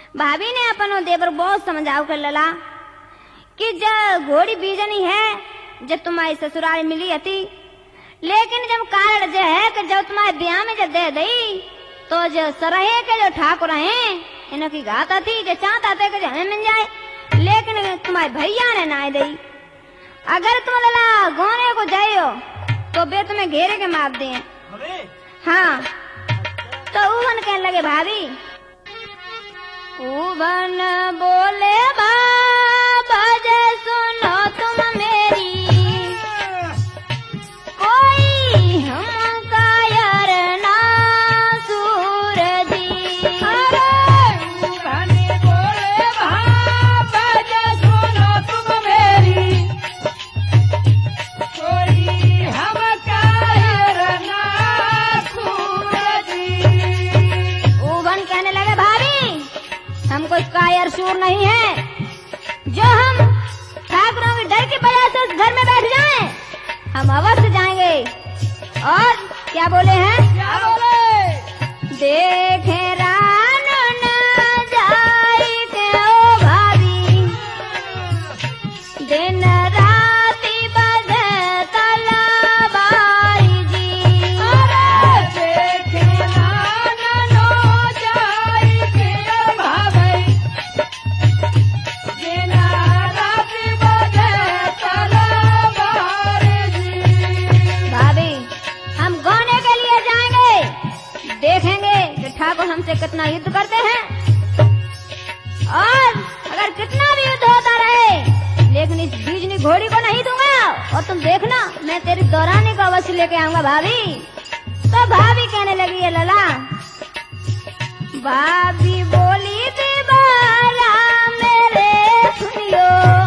भाभी ने अपन देवर बहुत समझाव कर लला कि जब घोड़ी बीजनी है जब तुम्हारी ससुराल मिली थी, लेकिन जब कारण जो है कि जब तुम्हारे ब्याह में जब दे दी तो जो सरहे के जो ठाकुर हैं इनकी गाता थी जो चाहता थे कि हमें मिल जाए, लेकिन तुम्हारे भैया ने ना दी। अगर तुम लला गोने को जाइयो तो बे तुम्हें घेरे के मार दे। हाँ, तो उवन कहने लगे भाभी, उवन बोले बाबा जे सुनो तुम मेरी, कोई हम कायर ना सूरजी। उवन बोले बाबा जे सुनो तुम मेरी, कोई हम कायर ना सूरजी। उवन कहने लगे भाभी, हम कोई कायर सूर नहीं है जो हम ठाकुरों के डर की वजह से उस घर में बैठ जाएं। हम अवश्य जाएंगे। और क्या बोले हैं? क्या बोले? देखे रान न जाई के ओ भाभी, दिन राती बजे तलवारी जी। अरे देखे रान न जाई के ओ भाभी, दिन राती बजे तलवारी जी। भाभी, हम गौने के लिए जाएंगे, देखेंगे कि ठाकुर हमसे कितना युद्ध करते हैं, और अगर कितना भी युद्ध होता रहे लेकिन इस बीजनी घोड़ी को नहीं दूंगा। और तुम देखना मैं तेरी दौरानी को अवश्य लेके आऊंगा भाभी। तो भाभी कहने लगी है लला, भाभी बोली दीवारा मेरे सुनियो,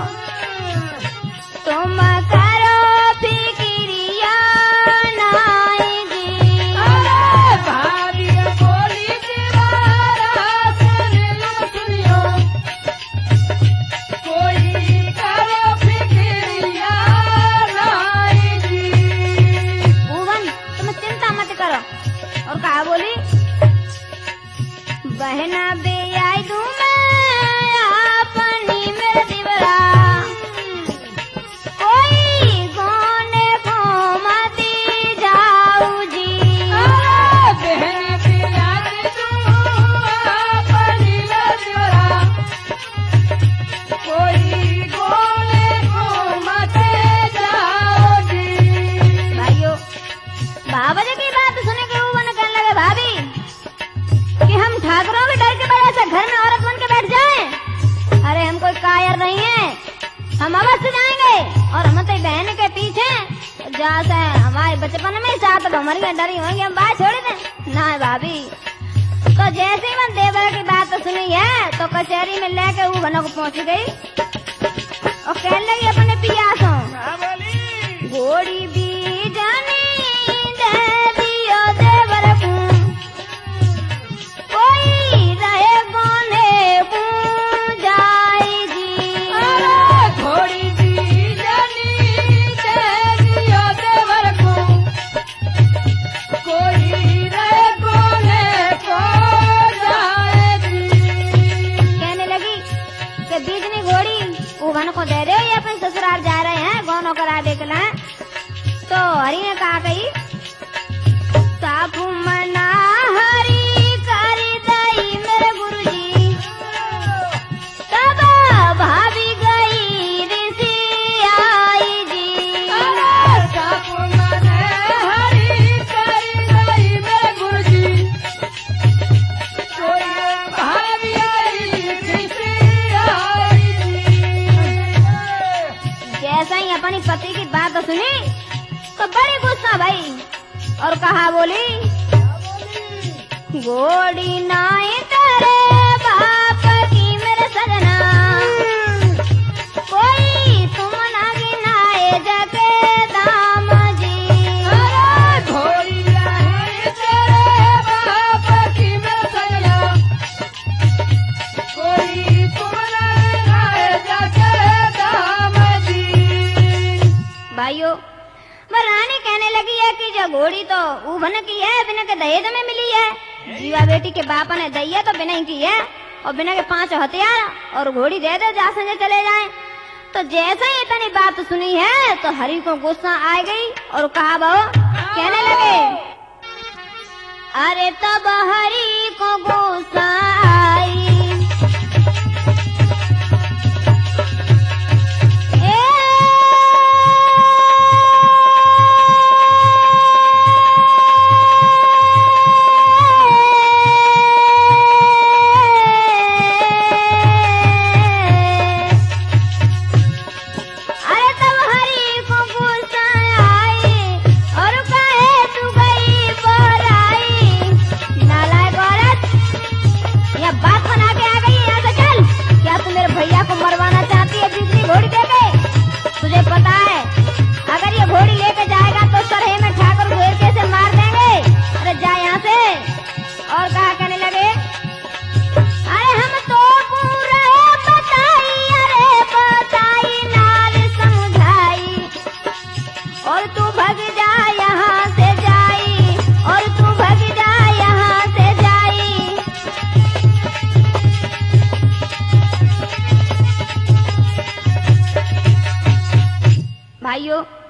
तुम करो फिक्रिया नाई जी। अरे भाभी बोली दीवारा सुनियो, कोई करो फिक्रिया नाई जी। भुवन तुम चिंता मत करो। और कहा बोली, बहना बे आई दूं मैं अपनी मेरे दिवरा, कोई गोने को मती जाऊ जी। अरे बहन पिया तू अपनी दिवरा, कोई गोले को मत जाओ जी। भाइयों, बाबा जी की बात सुने के वो कहने लगे भाभी कि हम ठाकुरों के डर की वजह से घर में औरत बन के बैठ जाएं। अरे हम कोई कायर नहीं है, हम अवश्य जाएंगे। और हम तो बहन के पीछे जैसे हमारे बचपन में साथ भमर के डरी होंगे, हम बात छोड़ दें ना भाभी। तो जैसे ही मैं देवर की बात सुनी है तो कचहरी में लेके वो बनो को पहुंच गई और कहने लगी अपने पियासों, घोड़ी भी जानी दे दियो देवर को, कोई रहे गोने को जाई जी। अरे घोड़ी भी जानी दे दियो देवर को, कोई रहे गोले को जाए जी। कहने लगी कि बीजनी घोड़ी उभन को दे दे, ये अपने ससुराल जा रहे हैं गौनों करा देखना है। तो हरी ने कहा गई, साफू मना हरी करी दई मेरे गुरुजी, तब भाभी गई ऋषि आई जी। अरे सापु मने हरी करी गई मेरे गुरुजी, कोई भाभी आई किसी आई जी। जैसा ही अपनी पति की बात सुनी तो बड़ी गुस्सा भाई और कहा बोली, घोड़ी नाई तेरे बाप की मेरे सजना, कोई तुम ना गिनाए जगे दाम जी। अरे घोड़ी आई तेरे बाप की मेरे सजना, कोई तुम्हारा राय जाके दाम जी। भाइयों, वह रानी कहने लगी है कि जो घोड़ी तो उभन की है, बिना के दहेज में मिली है। जीवा बेटी के बाप ने दैया तो बिना ही की है, और बिना के 5 हथियार और घोड़ी दे दे, जा संगे चले जाए। तो जैसे ही इतनी बात सुनी है तो हरि को गुस्सा आ गई और कहा बहु कहने लगे, अरे तब हरि को गुस्सा आई, भाइयों